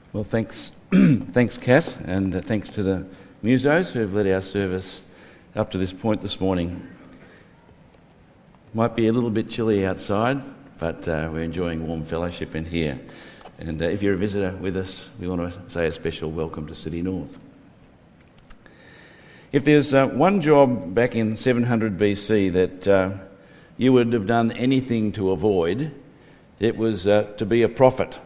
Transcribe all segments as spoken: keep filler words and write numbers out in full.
Well, thanks, thanks, Kat, and uh, thanks to the musos who have led our service up to this point this morning. Might be a little bit chilly outside, but uh, we're enjoying warm fellowship in here. And uh, if you're a visitor with us, we want to say a special welcome to City North. If there's uh, one job back in seven hundred B C that uh, you would have done anything to avoid, it was uh, to be a prophet.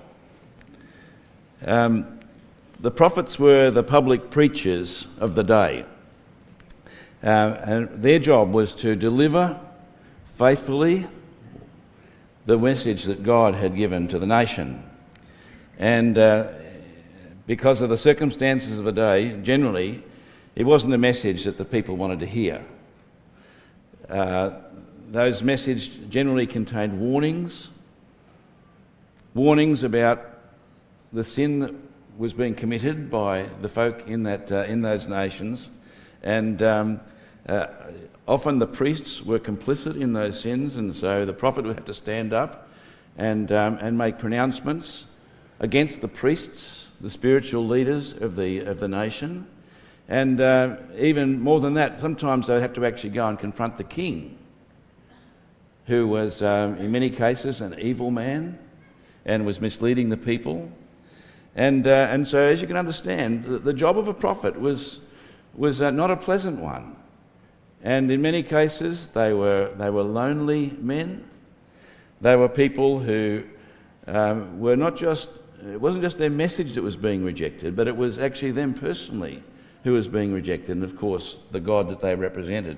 Um, the prophets were the public preachers of the day, uh, and their job was to deliver faithfully the message that God had given to the nation. And uh, because of the circumstances of the day, generally, it wasn't a message that the people wanted to hear. Uh, those messages generally contained warnings, warnings about the sin that was being committed by the folk in that uh, in those nations, and um, uh, often the priests were complicit in those sins, and so the prophet would have to stand up and um, and make pronouncements against the priests, the spiritual leaders of the of the nation, and uh, even more than that, sometimes they'd have to actually go and confront the king, who was um, in many cases an evil man and was misleading the people. And uh, and so, as you can understand, the, the job of a prophet was was uh, not a pleasant one, and in many cases they were they were lonely men. They were people who um, were not just it wasn't just their message that was being rejected, but it was actually them personally who was being rejected, and of course the God that they represented.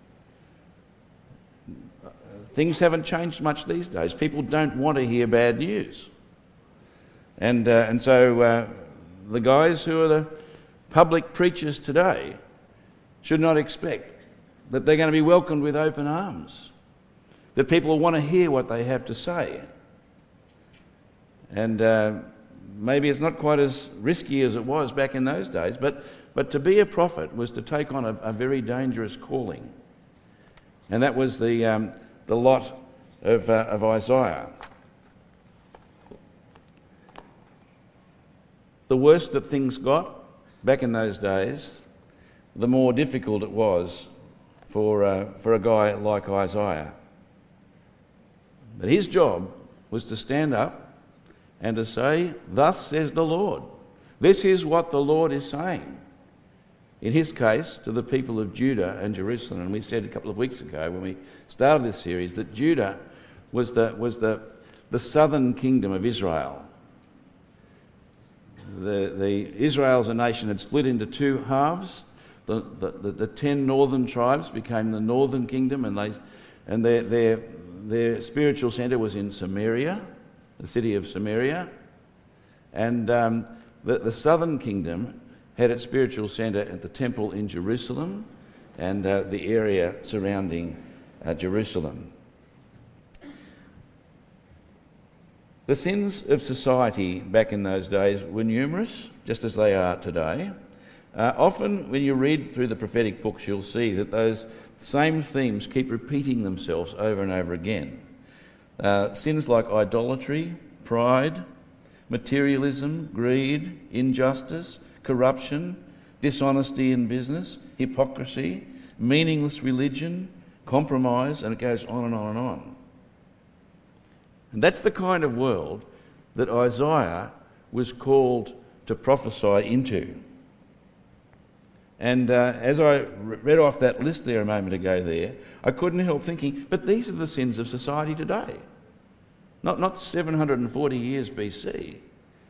Things haven't changed much these days. People don't want to hear bad news. And uh, and so uh, the guys who are the public preachers today should not expect that they're going to be welcomed with open arms, that people will want to hear what they have to say. And uh, maybe it's not quite as risky as it was back in those days, but, but to be a prophet was to take on a, a very dangerous calling. And that was the, um, the lot of, uh, of Isaiah. The worse that things got back in those days, the more difficult it was for uh, for a guy like Isaiah. But his job was to stand up and to say, "Thus says the Lord." This is what the Lord is saying. In his case, to the people of Judah and Jerusalem. And we said a couple of weeks ago when we started this series that Judah was the was the the southern kingdom of Israel. The, the Israel as a nation had split into two halves. The, the, the, the ten northern tribes became the northern kingdom, and they and their their their spiritual centre was in Samaria, the city of Samaria, and um, the, the southern kingdom had its spiritual centre at the temple in Jerusalem and uh, the area surrounding uh, Jerusalem. The sins of society back in those days were numerous, just as they are today. Uh, often when you read through the prophetic books, you'll see that those same themes keep repeating themselves over and over again. Uh, sins like idolatry, pride, materialism, greed, injustice, corruption, dishonesty in business, hypocrisy, meaningless religion, compromise, and it goes on and on and on. And that's the kind of world that Isaiah was called to prophesy into. And uh, as I read off that list there a moment ago there, I couldn't help thinking, but these are the sins of society today. Not, not seven hundred forty years B C.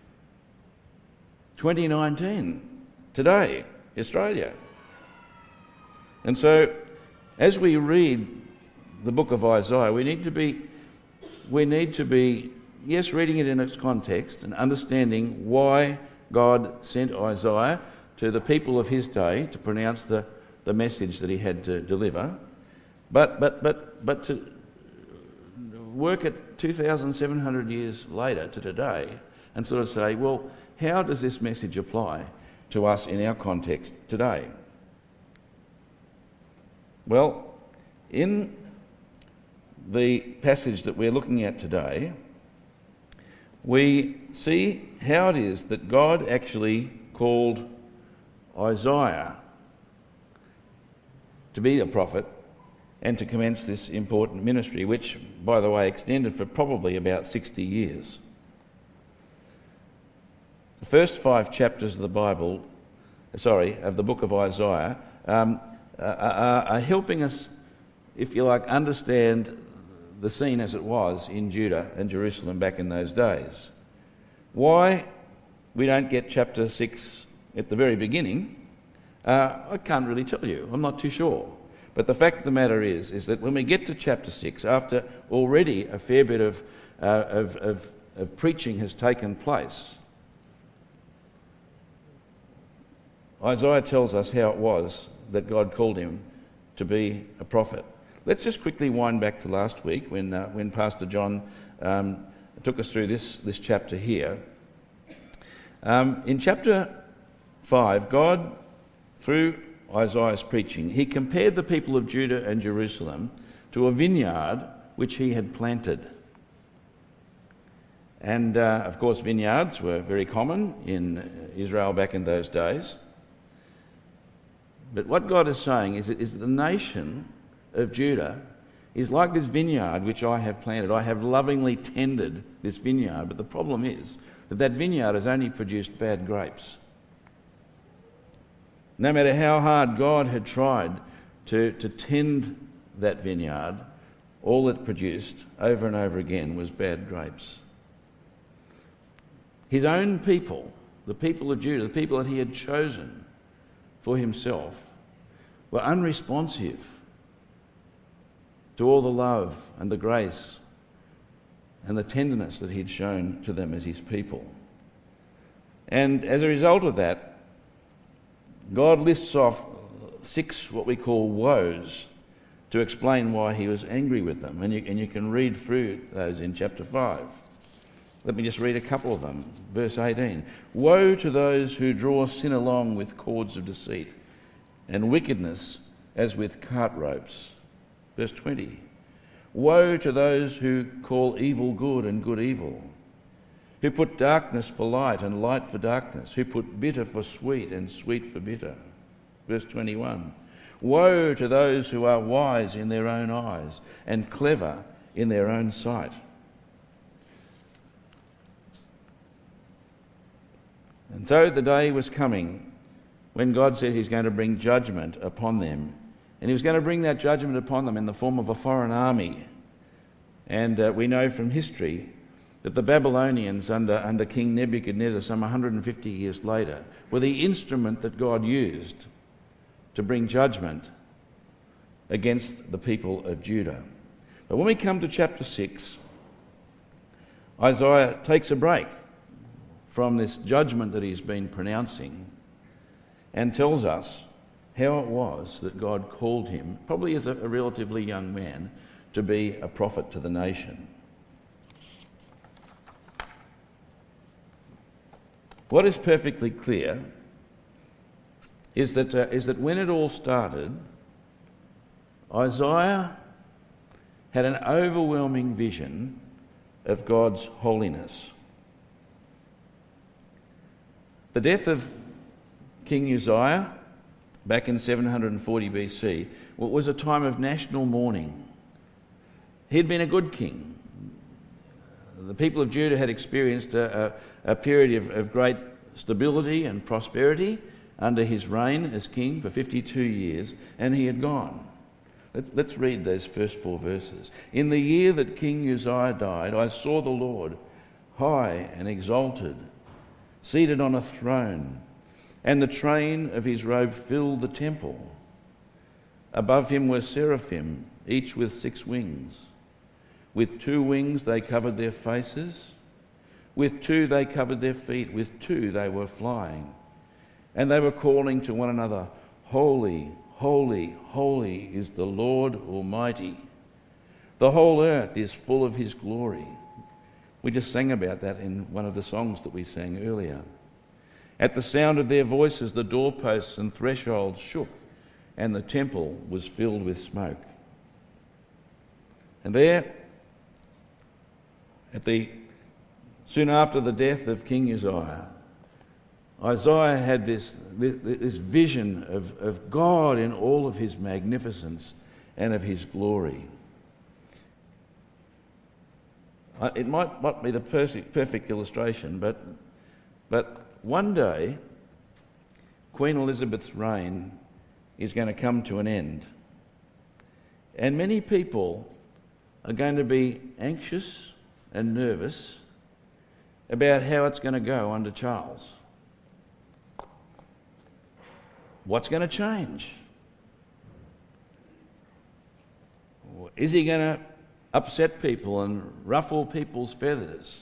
twenty nineteen, today, Australia. And so, as we read the book of Isaiah, we need to be We need to be, yes, reading it in its context and understanding why God sent Isaiah to the people of his day to pronounce the, the message that he had to deliver, but but but but to work at two thousand seven hundred years later to today and sort of say, well, how does this message apply to us in our context today? Well, in the passage that we're looking at today, we see how it is that God actually called Isaiah to be a prophet and to commence this important ministry, which, by the way, extended for probably about sixty years. The first five chapters of the Bible, sorry, of the book of Isaiah, um, are, are helping us, if you like, understand the scene as it was in Judah and Jerusalem back in those days. Why we don't get chapter six at the very beginning, uh, I can't really tell you. I'm not too sure. But the fact of the matter is, is that when we get to chapter six, after already a fair bit of, uh, of, of, of preaching has taken place, Isaiah tells us how it was that God called him to be a prophet. Let's just quickly wind back to last week when uh, when Pastor John um, took us through this, this chapter here. Um, in chapter five, God, through Isaiah's preaching, he compared the people of Judah and Jerusalem to a vineyard which he had planted. And, uh, of course, vineyards were very common in Israel back in those days. But what God is saying is that, is that the nation of Judah is like this vineyard which I have planted. I have lovingly tended this vineyard, but the problem is that that vineyard has only produced bad grapes. No matter how hard God had tried to, to tend that vineyard, all it produced over and over again was bad grapes. His own people, the people of Judah, the people that he had chosen for himself, were unresponsive to all the love and the grace and the tenderness that he'd shown to them as his people. And as a result of that, God lists off six what we call woes to explain why he was angry with them. And you, and you can read through those in chapter five. Let me just read a couple of them. Verse eighteen. Woe to those who draw sin along with cords of deceit, and wickedness as with cart ropes. Verse twenty. Woe to those who call evil good and good evil, who put darkness for light and light for darkness, who put bitter for sweet and sweet for bitter. Verse twenty-one. Woe to those who are wise in their own eyes and clever in their own sight. And so the day was coming when God says he's going to bring judgment upon them. And he was going to bring that judgment upon them in the form of a foreign army. And uh, we know from history that the Babylonians under, under King Nebuchadnezzar some one hundred fifty years later were the instrument that God used to bring judgment against the people of Judah. But when we come to chapter six, Isaiah takes a break from this judgment that he's been pronouncing and tells us how it was that God called him, probably as a, a relatively young man, to be a prophet to the nation. What is perfectly clear is that, uh, is that when it all started, Isaiah had an overwhelming vision of God's holiness. The death of King Uzziah back in seven hundred forty B C was a time of national mourning. He'd been a good king. The people of Judah had experienced a, a, a period of, of great stability and prosperity under his reign as king for fifty-two years, and he had gone. Let's, let's read those first four verses. In the year that King Uzziah died, I saw the Lord high and exalted, seated on a throne, and the train of his robe filled the temple. Above him were seraphim, each with six wings. With two wings they covered their faces, with two they covered their feet, with two they were flying. And they were calling to one another, Holy, holy, holy is the Lord Almighty. The whole earth is full of his glory. We just sang about that in one of the songs that we sang earlier. At the sound of their voices, the doorposts and thresholds shook, and the temple was filled with smoke. And there, at the soon after the death of King Uzziah, Isaiah had this, this, this vision of, of God in all of his magnificence and of his glory. It might not be the perfect, perfect illustration, but, but one day Queen Elizabeth's reign is going to come to an end. And many people are going to be anxious and nervous about how it's going to go under Charles. What's going to change? Is he going to upset people and ruffle people's feathers?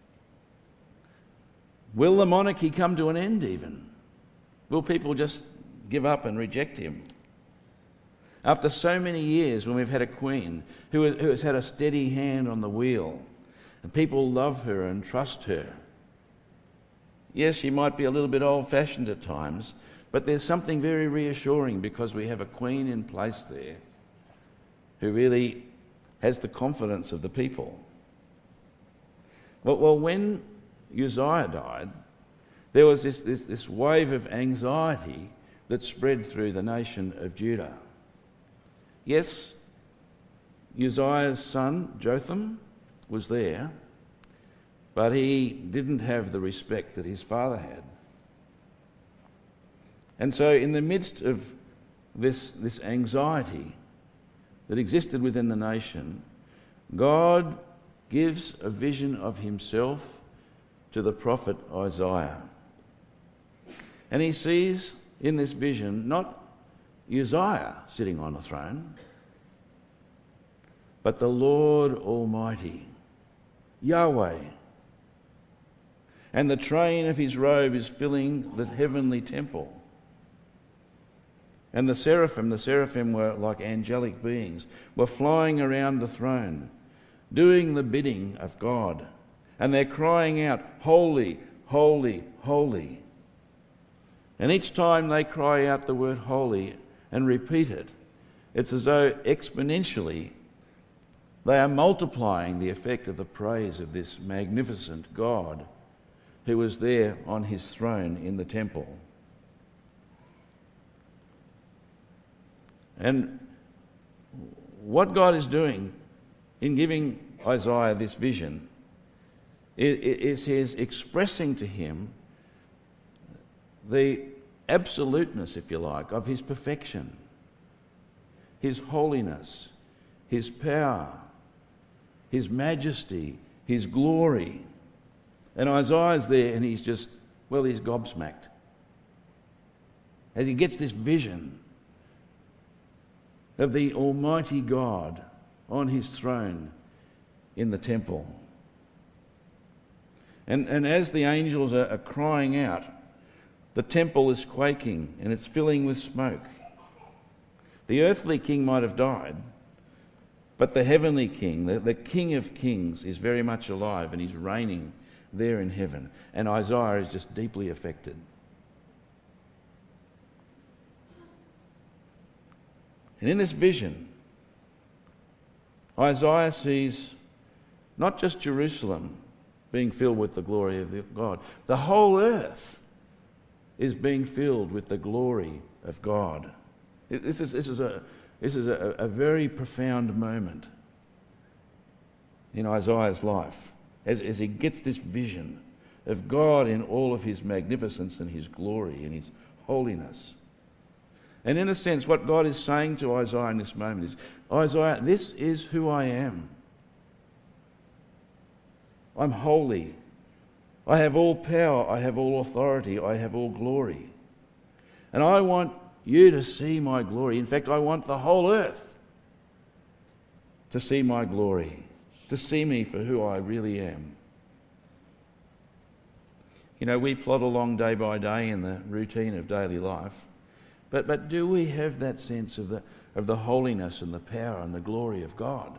Will the monarchy come to an end even? Will people just give up and reject him? After so many years when we've had a queen who has, who has had a steady hand on the wheel and people love her and trust her. Yes, she might be a little bit old-fashioned at times, but there's something very reassuring because we have a queen in place there who really has the confidence of the people. Well, well when Uzziah died, there was this, this, this wave of anxiety that spread through the nation of Judah. Yes, Uzziah's son, Jotham, was there, but he didn't have the respect that his father had. And so in the midst of this, this anxiety that existed within the nation, God gives a vision of himself to the prophet Isaiah. And he sees in this vision not Uzziah sitting on a throne, but the Lord Almighty, Yahweh. And the train of his robe is filling the heavenly temple. And the seraphim, the seraphim were like angelic beings, were flying around the throne, doing the bidding of God. And they're crying out, "Holy, holy, holy." And each time they cry out the word holy and repeat it, it's as though exponentially they are multiplying the effect of the praise of this magnificent God who was there on his throne in the temple. And what God is doing in giving Isaiah this vision is he is expressing to him the absoluteness, if you like, of his perfection, his holiness, his power, his majesty, his glory. And Isaiah's there and he's just, well, he's gobsmacked as he gets this vision of the Almighty God on his throne in the temple. And, and as the angels are, are crying out, the temple is quaking and it's filling with smoke. The earthly king might have died, but the heavenly king, the, the King of Kings, is very much alive and he's reigning there in heaven. And Isaiah is just deeply affected. And in this vision, Isaiah sees not just Jerusalem being filled with the glory of God, the whole earth is being filled with the glory of God. This is, this is, a, this is a, a very profound moment in Isaiah's life as, as he gets this vision of God in all of his magnificence and his glory and his holiness. And in a sense, what God is saying to Isaiah in this moment is, Isaiah, this is who I am. I'm holy. I have all power. I have all authority. I have all glory. And I want you to see my glory. In fact, I want the whole earth to see my glory, to see me for who I really am. You know, we plod along day by day in the routine of daily life. But but do we have that sense of the of the holiness and the power and the glory of God?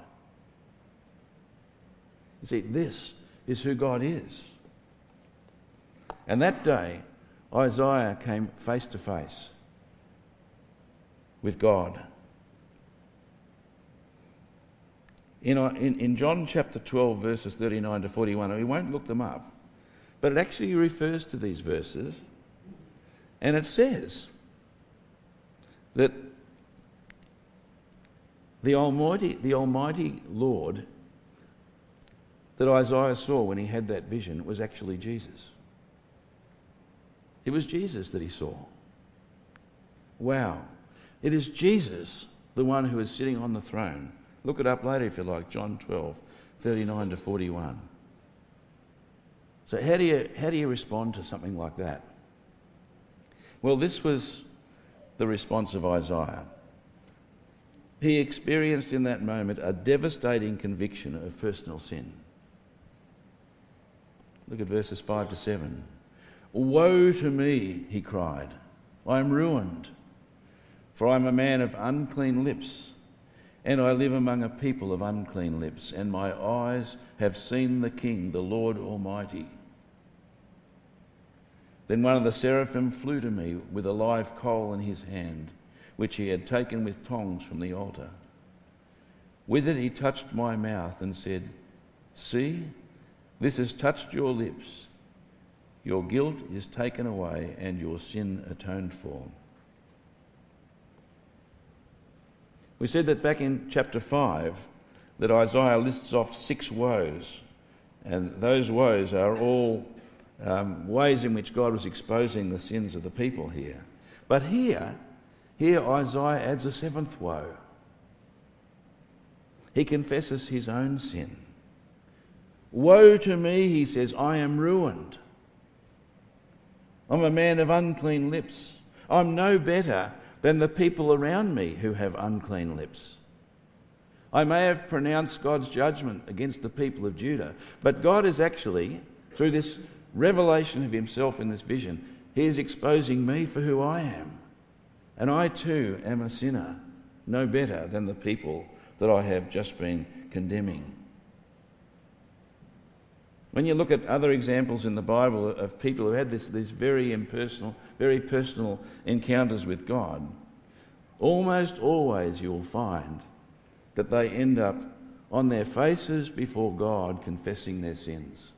You see, this is who God is. And that day, Isaiah came face to face with God. In, in, in John chapter twelve, verses thirty-nine to forty-one, and we won't look them up, but it actually refers to these verses, and it says that the Almighty, the Almighty Lord that Isaiah saw when he had that vision was actually Jesus. It was Jesus that he saw. Wow. It is Jesus, the one who is sitting on the throne. Look it up later if you like, John twelve, thirty-nine to forty-one. So how do you, how do you respond to something like that? Well, this was the response of Isaiah. He experienced in that moment a devastating conviction of personal sin. Look at verses five to seven. Woe to me, he cried. I am ruined, for I am a man of unclean lips, and I live among a people of unclean lips, and my eyes have seen the King, the Lord Almighty. Then one of the seraphim flew to me with a live coal in his hand, which he had taken with tongs from the altar. With it he touched my mouth and said, See, this has touched your lips. Your guilt is taken away and your sin atoned for. We said that back in chapter five that Isaiah lists off six woes, and those woes are all um, ways in which God was exposing the sins of the people here. But here, here Isaiah adds a seventh woe. He confesses his own sin. Woe to me, he says, I am ruined. I'm a man of unclean lips. I'm no better than the people around me who have unclean lips. I may have pronounced God's judgment against the people of Judah, but God is actually, through this revelation of himself in this vision, he is exposing me for who I am. And I too am a sinner, no better than the people that I have just been condemning. When you look at other examples in the Bible of people who had this, these very impersonal, very personal encounters with God, almost always you'll find that they end up on their faces before God confessing their sins.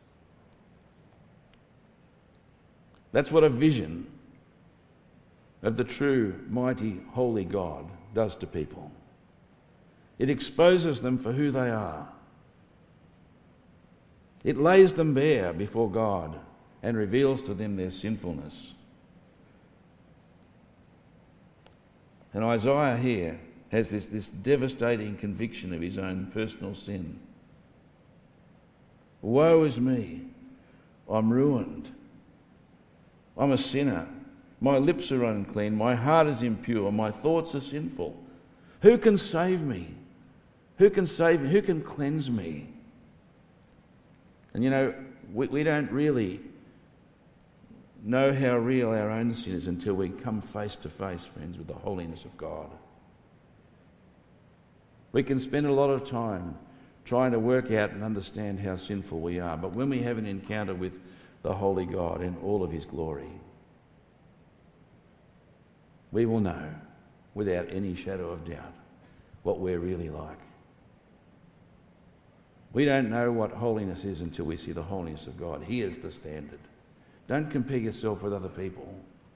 That's what a vision of the true, mighty, holy God does to people. It exposes them for who they are. It lays them bare before God and reveals to them their sinfulness. And Isaiah here has this, this devastating conviction of his own personal sin. Woe is me, I'm ruined. I'm a sinner. My lips are unclean, my heart is impure, my thoughts are sinful. Who can save me? Who can save me? Who can cleanse me? And you know, we, we don't really know how real our own sin is until we come face to face, friends, with the holiness of God. We can spend a lot of time trying to work out and understand how sinful we are, but when we have an encounter with the holy God in all of his glory, we will know without any shadow of doubt what we're really like. We don't know what holiness is until we see the holiness of God. He is the standard. Don't compare yourself with other people.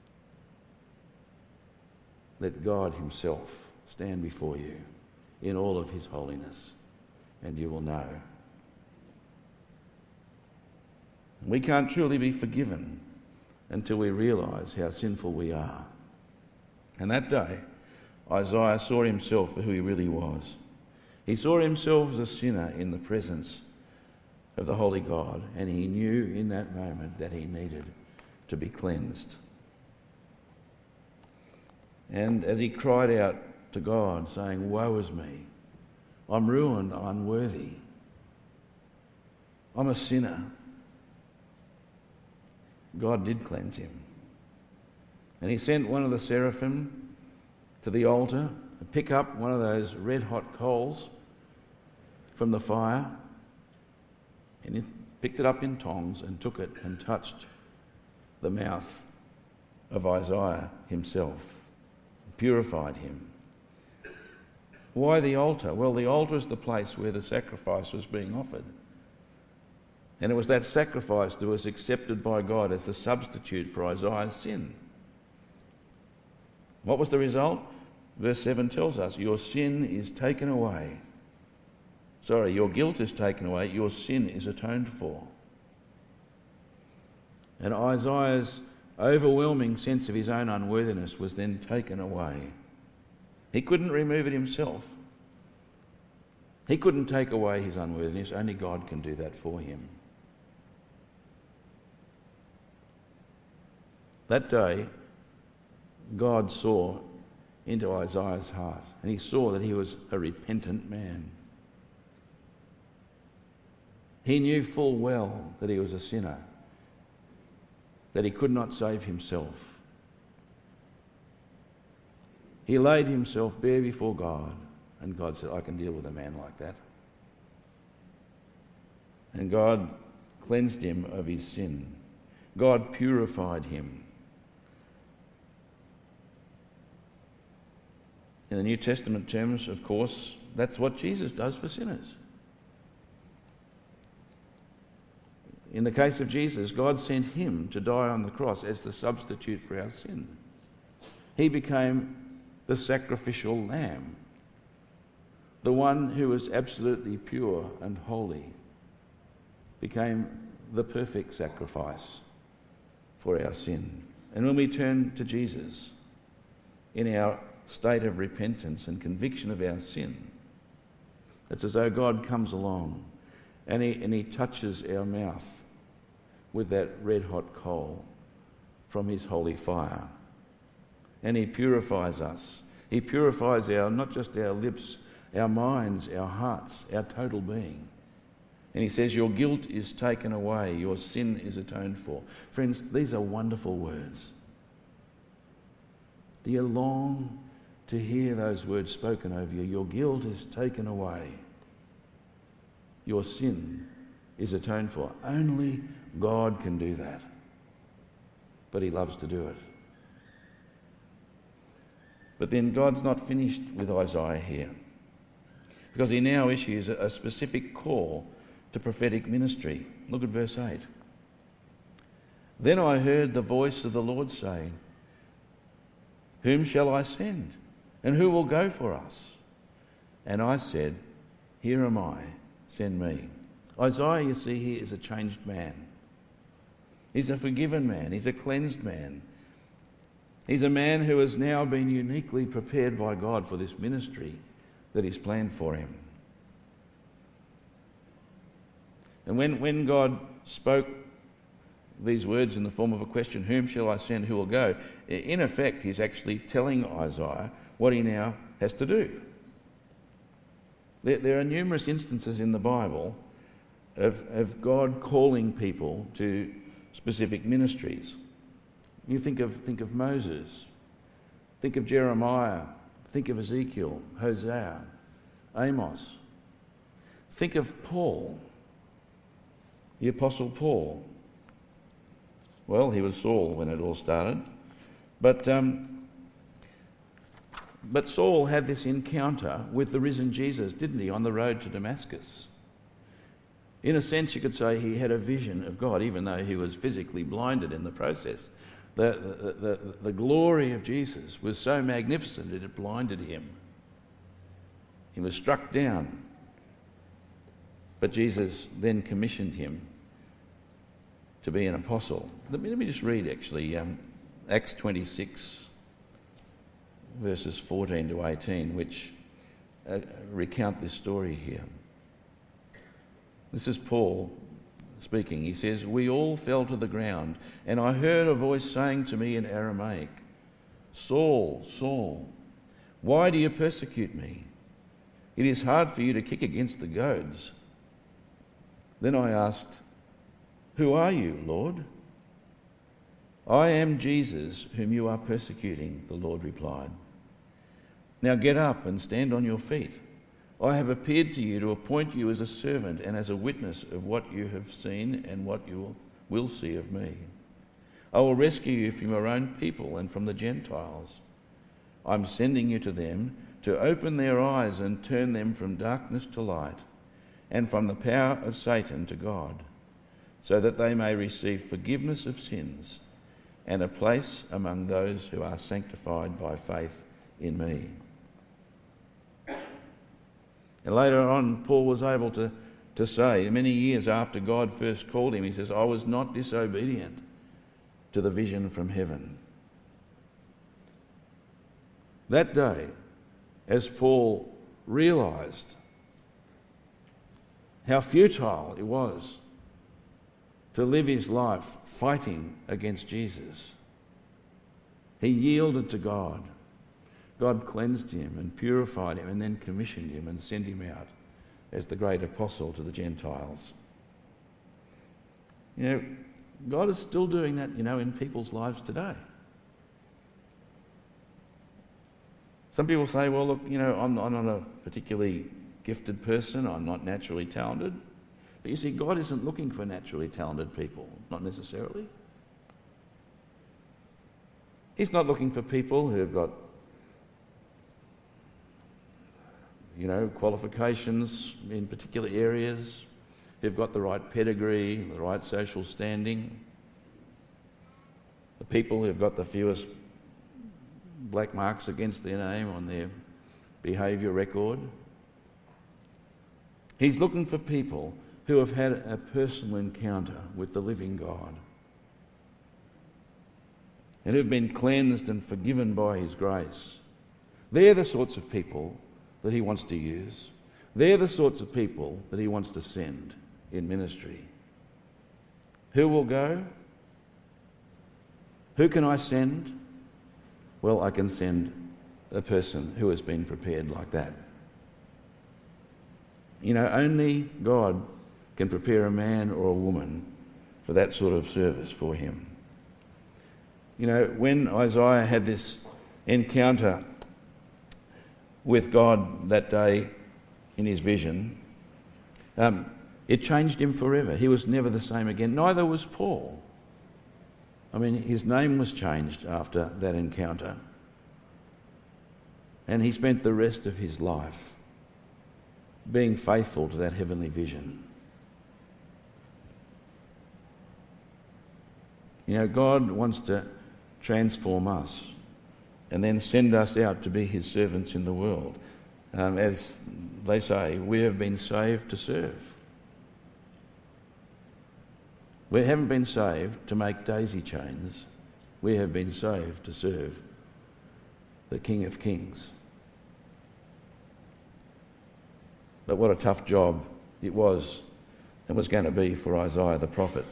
Let God himself stand before you in all of his holiness, and you will know. We can't truly be forgiven until we realise how sinful we are. And that day, Isaiah saw himself for who he really was. He saw himself as a sinner in the presence of the Holy God, and he knew in that moment that he needed to be cleansed. And as he cried out to God, saying, "Woe is me, I'm ruined, I'm unworthy, I'm a sinner," God did cleanse him. And he sent one of the seraphim to the altar to pick up one of those red-hot coals from the fire, and he picked it up in tongs and took it and touched the mouth of Isaiah himself, purified him. Why the altar? Well, the altar is the place where the sacrifice was being offered. And it was that sacrifice that was accepted by God as the substitute for Isaiah's sin. What was the result? Verse seven tells us, your sin is taken away. Sorry, your guilt is taken away, your sin is atoned for. And Isaiah's overwhelming sense of his own unworthiness was then taken away. He couldn't remove it himself. He couldn't take away his unworthiness. Only God can do that for him. That day, God saw into Isaiah's heart, and he saw that he was a repentant man. He knew full well that he was a sinner, that he could not save himself. He laid himself bare before God, and God said, I can deal with a man like that. And God cleansed him of his sin. God purified him. In the New Testament terms, of course, that's what Jesus does for sinners. In the case of Jesus, God sent him to die on the cross as the substitute for our sin. He became the sacrificial lamb, the one who was absolutely pure and holy, became the perfect sacrifice for our sin. And when we turn to Jesus in our state of repentance and conviction of our sin, it's as though God comes along and he, and he touches our mouth with that red-hot coal from his holy fire. And he purifies us. He purifies our, not just our lips, our minds, our hearts, our total being. And he says, your guilt is taken away, your sin is atoned for. Friends, these are wonderful words. Do you long to hear those words spoken over you? Your guilt is taken away. Your sin is atoned for. Only God can do that. But he loves to do it. But then God's not finished with Isaiah here, because he now issues a specific call to prophetic ministry. Look at verse eight. Then I heard the voice of the Lord saying, whom shall I send? And who will go for us? And I said, here am I, send me. Isaiah, you see here, is a changed man. He's a forgiven man. He's a cleansed man. He's a man who has now been uniquely prepared by God for this ministry that is planned for him. And when, when God spoke these words in the form of a question, whom shall I send, who will go? In effect, he's actually telling Isaiah what he now has to do. There, there are numerous instances in the Bible of, of God calling people to specific ministries. You think of, think of Moses, think of Jeremiah, think of Ezekiel, Hosea, Amos. Think of Paul, the Apostle Paul. Well, he was Saul when it all started. But, um, but Saul had this encounter with the risen Jesus, didn't he, on the road to Damascus? In a sense, you could say he had a vision of God, even though he was physically blinded in the process. The, the, the, the glory of Jesus was so magnificent that it blinded him. He was struck down. But Jesus then commissioned him to be an apostle. Let me, let me just read, actually, um, Acts twenty-six, verses fourteen to eighteen, which uh, recount this story here. This is Paul speaking. He says, we all fell to the ground, and I heard a voice saying to me in Aramaic, Saul, Saul, why do you persecute me? It is hard for you to kick against the goads. Then I asked, who are you, Lord? I am Jesus, whom you are persecuting, the Lord replied. Now get up and stand on your feet. I have appeared to you to appoint you as a servant and as a witness of what you have seen and what you will see of me. I will rescue you from your own people and from the Gentiles. I'm sending you to them to open their eyes and turn them from darkness to light, and from the power of Satan to God, so that they may receive forgiveness of sins and a place among those who are sanctified by faith in me." And later on, Paul was able to, to say, many years after God first called him, he says, "I was not disobedient to the vision from heaven." That day, as Paul realised how futile it was to live his life fighting against Jesus, he yielded to God. God cleansed him and purified him and then commissioned him and sent him out as the great apostle to the Gentiles. You know, God is still doing that, you know, in people's lives today. Some people say, well, look, you know, I'm, I'm not a particularly gifted person, I'm not naturally talented. But you see, God isn't looking for naturally talented people, not necessarily. He's not looking for people who've got, you know, qualifications in particular areas, who've got the right pedigree, the right social standing, the people who've got the fewest black marks against their name on their behaviour record. He's looking for people who have had a personal encounter with the living God and who've been cleansed and forgiven by his grace. They're the sorts of people that he wants to use. They're the sorts of people that he wants to send in ministry. Who will go? Who can I send? Well, I can send a person who has been prepared like that. You know, only God can prepare a man or a woman for that sort of service for him. You know, when Isaiah had this encounter with God that day in his vision, um, it changed him forever. He was never the same again. Neither was Paul. I mean, his name was changed after that encounter. And he spent the rest of his life being faithful to that heavenly vision. You know, God wants to transform us and then send us out to be his servants in the world. Um, as they say, we have been saved to serve. We haven't been saved to make daisy chains. We have been saved to serve the King of Kings. But what a tough job it was and was going to be for Isaiah the prophet.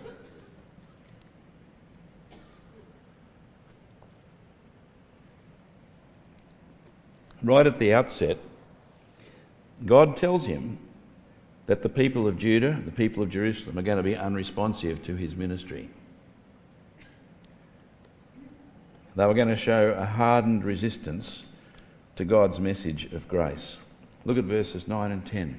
Right at the outset, God tells him that the people of Judah, the people of Jerusalem, are going to be unresponsive to his ministry. They were going to show a hardened resistance to God's message of grace. Look at verses nine and ten.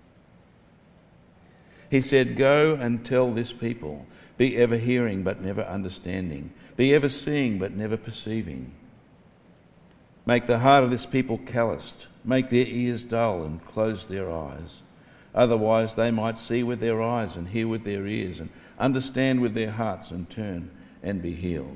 He said, "Go and tell this people, be ever hearing but never understanding, be ever seeing but never perceiving. Make the heart of this people calloused, make their ears dull and close their eyes. Otherwise they might see with their eyes and hear with their ears and understand with their hearts and turn and be healed."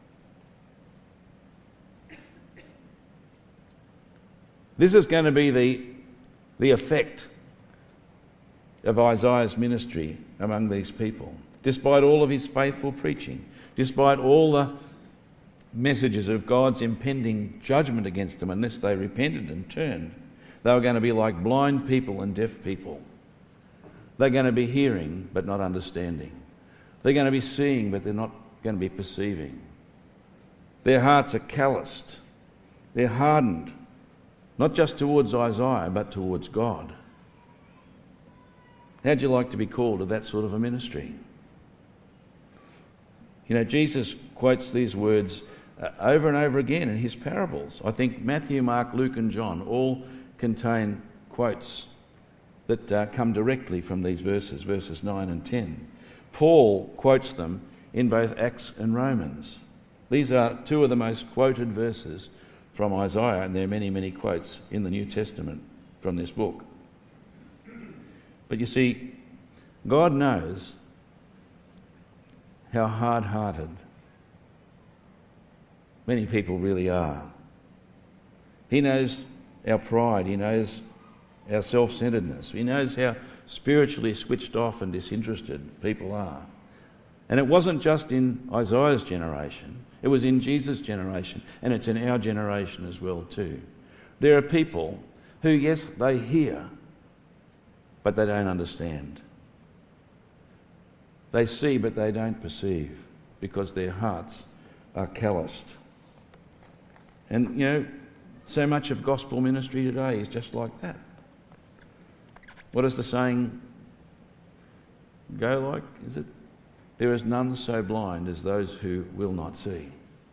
This is going to be the, the effect of Isaiah's ministry among these people. Despite all of his faithful preaching, despite all the messages of God's impending judgment against them unless they repented and turned, they were going to be like blind people and deaf people. They're going to be hearing but not understanding. They're going to be seeing but they're not going to be perceiving. Their hearts are calloused. They're hardened, not just towards Isaiah but towards God. How'd you like to be called to that sort of a ministry? You know, Jesus quotes these words uh, over and over again in his parables. I think Matthew, Mark, Luke and John all contain quotes that uh, come directly from these verses, verses nine and ten. Paul quotes them in both Acts and Romans. These are two of the most quoted verses from Isaiah, and there are many, many quotes in the New Testament from this book. But you see, God knows how hard-hearted many people really are. He knows our pride. He knows our self-centeredness. He knows how spiritually switched off and disinterested people are. And it wasn't just in Isaiah's generation. It was in Jesus' generation, and it's in our generation as well too. There are people who, yes, they hear, but they don't understand. They see, but they don't perceive, because their hearts are calloused. And, you know, so much of gospel ministry today is just like that. What does the saying go like? Is it, there is none so blind as those who will not see.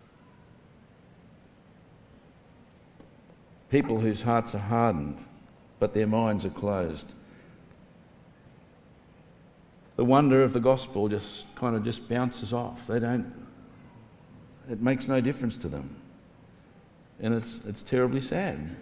People whose hearts are hardened, but their minds are closed. The wonder of the gospel just kind of just bounces off. They don't, it makes no difference to them. And it's it's terribly sad.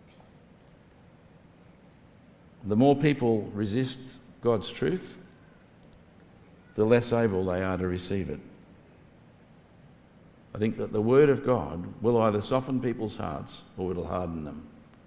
The more people resist God's truth, the less able they are to receive it. I think that the Word of God will either soften people's hearts or it'll harden them.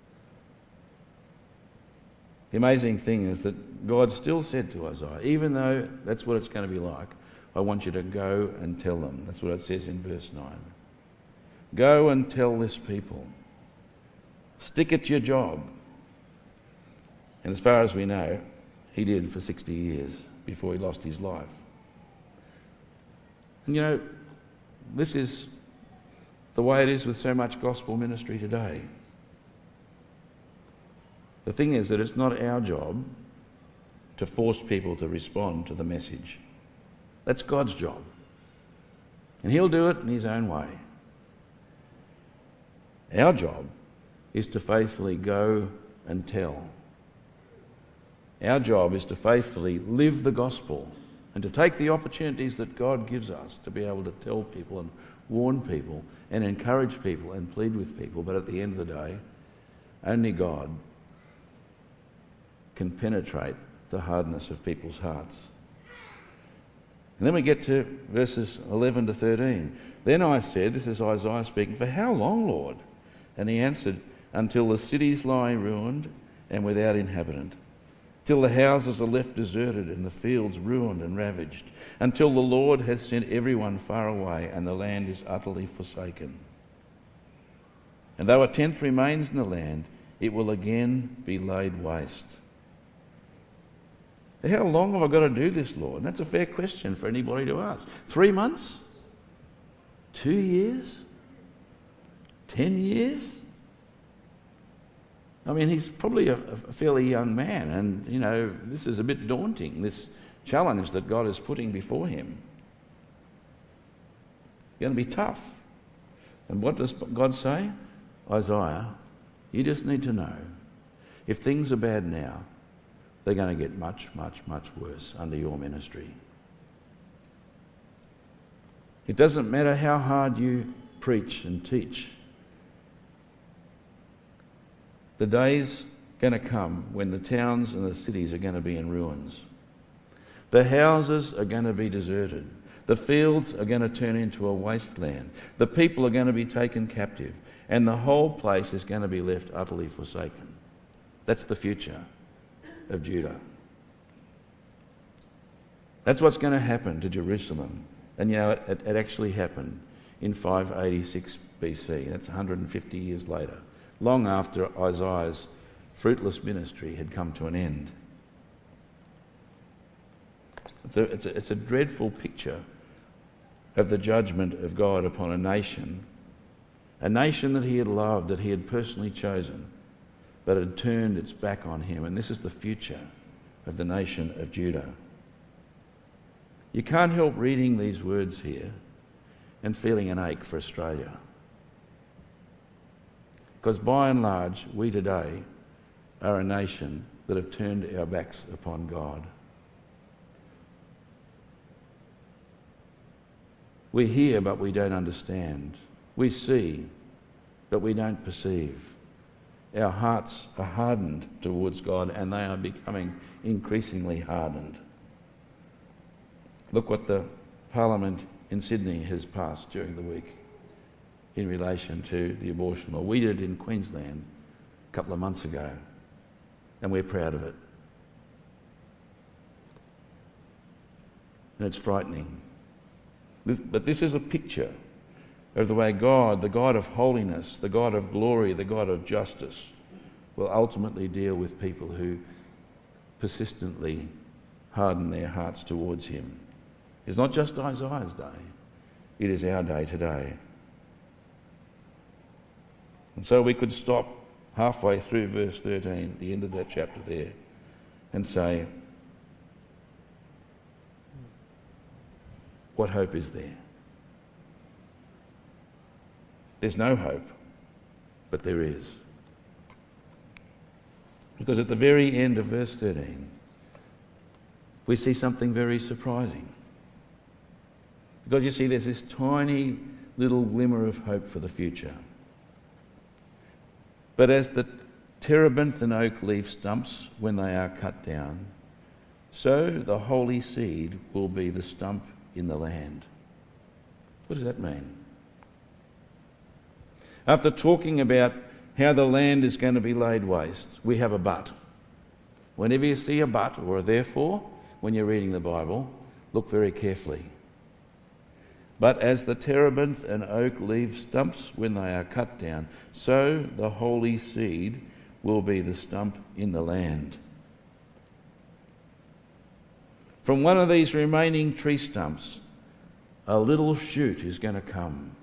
The amazing thing is that God still said to Isaiah, even though that's what it's going to be like, I want you to go and tell them. That's what it says in verse nine. Go and tell this people. Stick at your job. And as far as we know, he did for sixty years before he lost his life. And you know, this is the way it is with so much gospel ministry today. The thing is that it's not our job to force people to respond to the message. That's God's job. And he'll do it in his own way. Our job is to faithfully go and tell. Our job is to faithfully live the gospel and to take the opportunities that God gives us to be able to tell people and warn people and encourage people and plead with people. But at the end of the day, only God can penetrate the hardness of people's hearts. And then we get to verses eleven to thirteen. Then I said, this is Isaiah speaking, for how long, Lord? And he answered, until the cities lie ruined and without inhabitant, till the houses are left deserted and the fields ruined and ravaged, until the Lord has sent everyone far away and the land is utterly forsaken. And though a tenth remains in the land, it will again be laid waste. How long have I got to do this, Lord? And that's a fair question for anybody to ask. Three months? Two years? Ten years? I mean, he's probably a, a fairly young man, and, you know, this is a bit daunting, this challenge that God is putting before him. It's going to be tough. And what does God say? Isaiah, you just need to know, if things are bad now, they're going to get much, much, much worse under your ministry. It doesn't matter how hard you preach and teach. The day's going to come when the towns and the cities are going to be in ruins. The houses are going to be deserted. The fields are going to turn into a wasteland. The people are going to be taken captive. And the whole place is going to be left utterly forsaken. That's the future of Judah. That's what's going to happen to Jerusalem. And you know, it, it, it actually happened in five eighty-six B C. That's one hundred fifty years later, long after Isaiah's fruitless ministry had come to an end. It's a, it's a, it's a dreadful picture of the judgment of God upon a nation, a nation that he had loved, that he had personally chosen, but had turned its back on him. And this is the future of the nation of Judah. You can't help reading these words here and feeling an ache for Australia. Because by and large, we today are a nation that have turned our backs upon God. We hear, but we don't understand. We see, but we don't perceive. Our hearts are hardened towards God, and they are becoming increasingly hardened. Look what the Parliament in Sydney has passed during the week in relation to the abortion law. We did it in Queensland a couple of months ago, and we're proud of it. And it's frightening. This, but this is a picture of the way God, the God of holiness, the God of glory, the God of justice, will ultimately deal with people who persistently harden their hearts towards him. It's not just Isaiah's day, it is our day today. And so we could stop halfway through verse thirteen, at the end of that chapter there, and say, what hope is there? There's no hope, but there is. Because at the very end of verse thirteen, we see something very surprising. Because you see, there's this tiny little glimmer of hope for the future. But as the terebinth and oak leaf stumps when they are cut down, so the holy seed will be the stump in the land. What does that mean? After talking about how the land is going to be laid waste, we have a but. Whenever you see a but or a therefore, when you're reading the Bible, look very carefully. But as the terebinth and oak leaf stumps when they are cut down, so the holy seed will be the stump in the land. From one of these remaining tree stumps, a little shoot is going to come.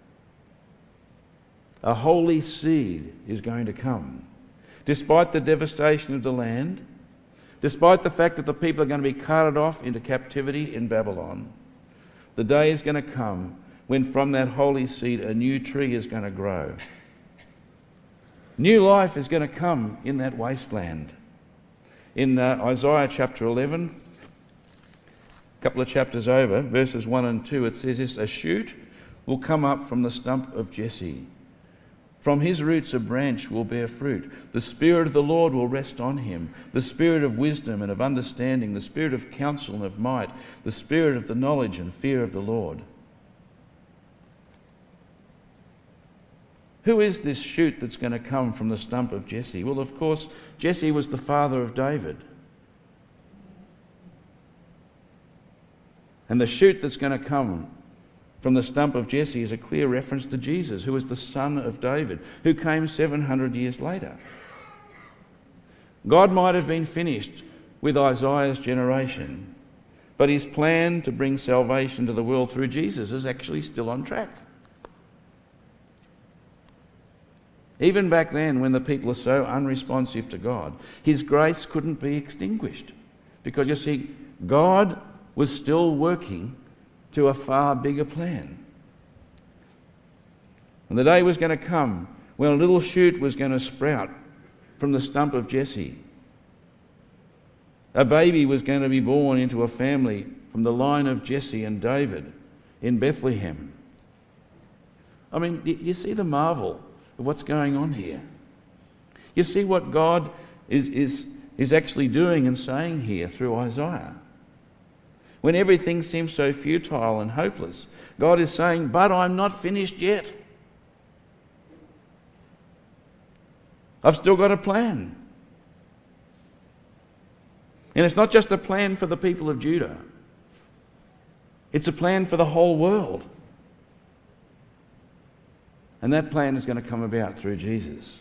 A holy seed is going to come. Despite the devastation of the land, despite the fact that the people are going to be carted off into captivity in Babylon, the day is going to come when from that holy seed a new tree is going to grow. New life is going to come in that wasteland. In uh, Isaiah chapter eleven, a couple of chapters over, verses one and two, it says this: a shoot will come up from the stump of Jesse. From his roots a branch will bear fruit. The Spirit of the Lord will rest on him, the Spirit of wisdom and of understanding, the Spirit of counsel and of might, the Spirit of the knowledge and fear of the Lord. Who is this shoot that's going to come from the stump of Jesse? Well, of course, Jesse was the father of David. And the shoot that's going to come from the stump of Jesse is a clear reference to Jesus, who is the son of David, who came seven hundred years later. God might have been finished with Isaiah's generation, but his plan to bring salvation to the world through Jesus is actually still on track. Even back then, when the people are so unresponsive to God, his grace couldn't be extinguished. Because you see, God was still working to a far bigger plan. And the day was going to come when a little shoot was going to sprout from the stump of Jesse. A baby was going to be born into a family from the line of Jesse and David in Bethlehem. I mean, you see the marvel of what's going on here. You see what God is, is, is actually doing and saying here through Isaiah. When everything seems so futile and hopeless, God is saying, but I'm not finished yet. I've still got a plan. And it's not just a plan for the people of Judah. It's a plan for the whole world. And that plan is going to come about through Jesus.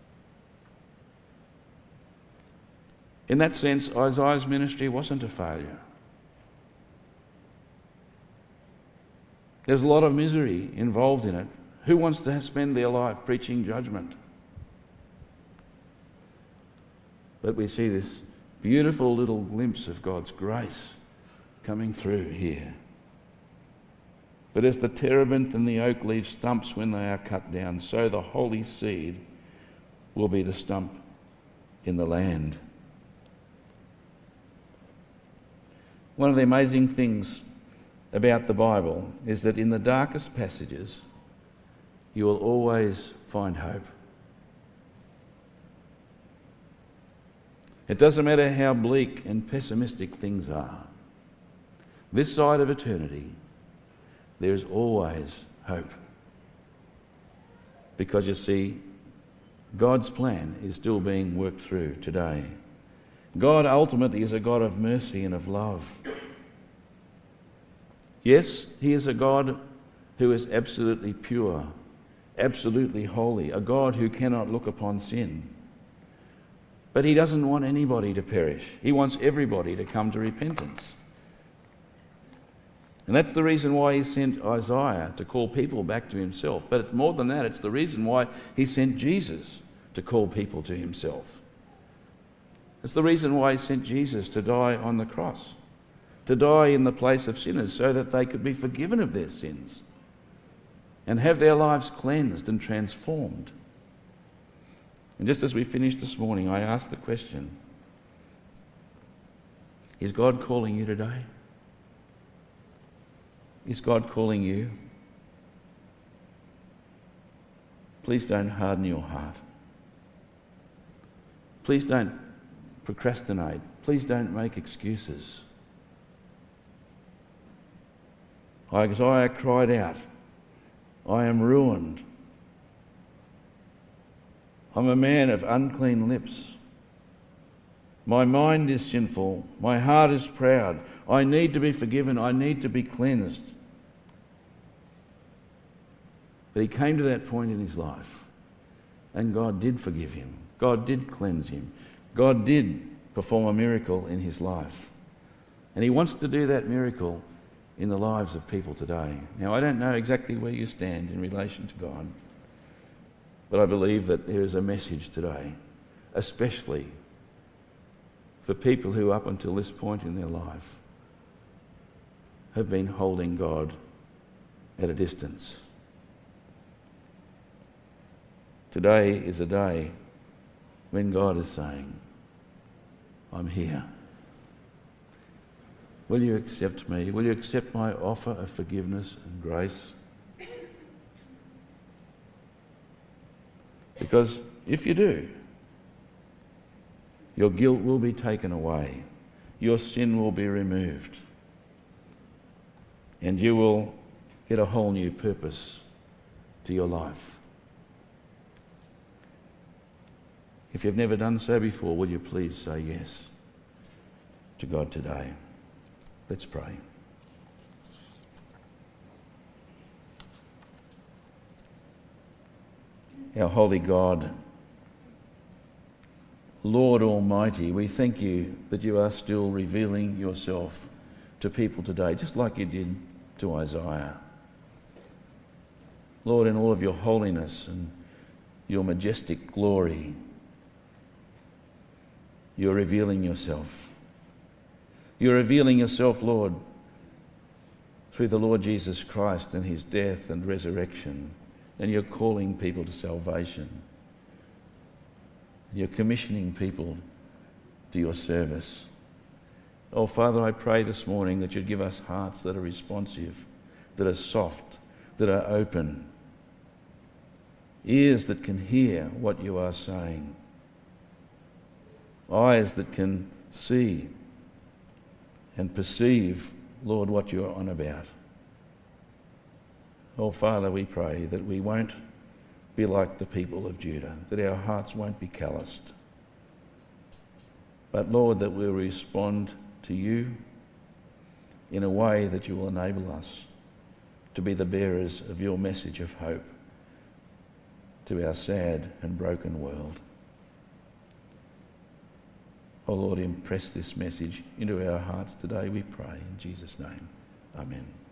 In that sense, Isaiah's ministry wasn't a failure. There's a lot of misery involved in it. Who wants to spend their life preaching judgment? But we see this beautiful little glimpse of God's grace coming through here. But as the terebinth and the oak leaf stumps when they are cut down, so the holy seed will be the stump in the land. One of the amazing things about the Bible is that in the darkest passages, you will always find hope. It doesn't matter how bleak and pessimistic things are. This side of eternity, there is always hope. Because you see, God's plan is still being worked through today. God ultimately is a God of mercy and of love. Yes, he is a God who is absolutely pure, absolutely holy, a God who cannot look upon sin. But he doesn't want anybody to perish. He wants everybody to come to repentance. And that's the reason why he sent Isaiah to call people back to himself. But it's more than that, it's the reason why he sent Jesus to call people to himself. It's the reason why he sent Jesus to die on the cross, to die in the place of sinners so that they could be forgiven of their sins and have their lives cleansed and transformed. And just as we finished this morning, I asked the question, is God calling you today? Is God calling you? Please don't harden your heart. Please don't procrastinate. Please don't make excuses. Isaiah cried out, I am ruined. I'm a man of unclean lips. My mind is sinful. My heart is proud. I need to be forgiven. I need to be cleansed. But he came to that point in his life, and God did forgive him. God did cleanse him. God did perform a miracle in his life. And he wants to do that miracle in the lives of people today. Now, I don't know exactly where you stand in relation to God, but I believe that there is a message today, especially for people who up until this point in their life have been holding God at a distance. Today is a day when God is saying, I'm here. Will you accept me? Will you accept my offer of forgiveness and grace? Because if you do, your guilt will be taken away, your sin will be removed, and you will get a whole new purpose to your life. If you've never done so before, will you please say yes to God today? Let's pray. Our holy God, Lord Almighty, we thank you that you are still revealing yourself to people today, just like you did to Isaiah. Lord, in all of your holiness and your majestic glory, you're revealing yourself. You're revealing yourself, Lord, through the Lord Jesus Christ and his death and resurrection. And you're calling people to salvation. You're commissioning people to your service. Oh, Father, I pray this morning that you'd give us hearts that are responsive, that are soft, that are open, ears that can hear what you are saying, eyes that can see and perceive, Lord, what you're on about. Oh, Father, we pray that we won't be like the people of Judah, that our hearts won't be calloused, but, Lord, that we'll respond to you in a way that you will enable us to be the bearers of your message of hope to our sad and broken world. Oh, Lord, impress this message into our hearts today, we pray. In Jesus' name, amen.